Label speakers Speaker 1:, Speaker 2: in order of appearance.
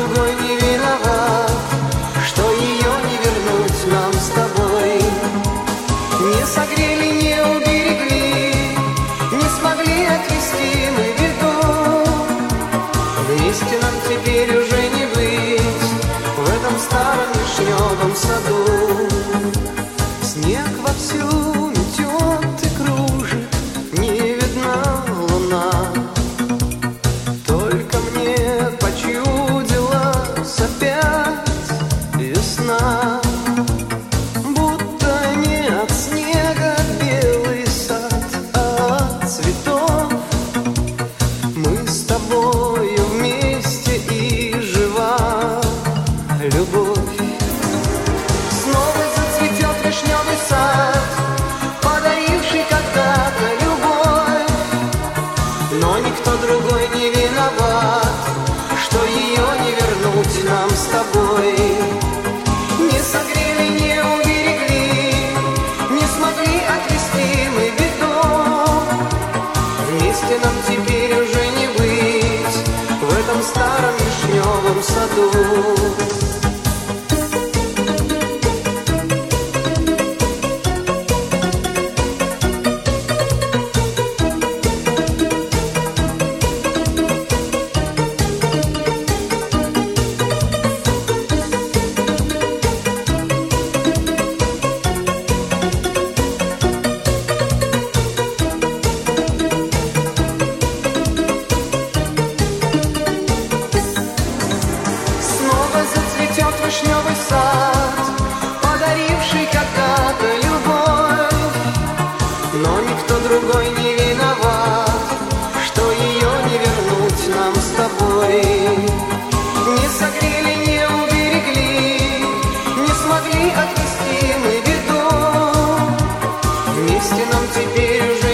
Speaker 1: другой не виноват, что ее не вернуть нам с тобой. Не согрели, не уберегли, не смогли отвести мы беду. Вместе нам теперь уже не быть в этом старом вишневом саду. Снег вовсю метет и кружит, не видна луна. Только мне почудилась опять весна. Будто не от снега белый сад, а от цветов. Мы с тобою вместе и жива любовь. Снова зацветет вишневый сад, подаривший когда-то любовь. Но никто другой не виноват, что ее не вернуть нам с тобой. Не согрели, не уберегли, не смогли отвести мы беду. Вместе нам теперь уже не быть в этом старом вишневом саду. Зацветет вишневый сад, подаривший когда-то любовь. Но никто другой не виноват, что ее не вернуть нам с тобой. Не согрели, не уберегли, не смогли отвести мы беду. Вместе нам теперь уже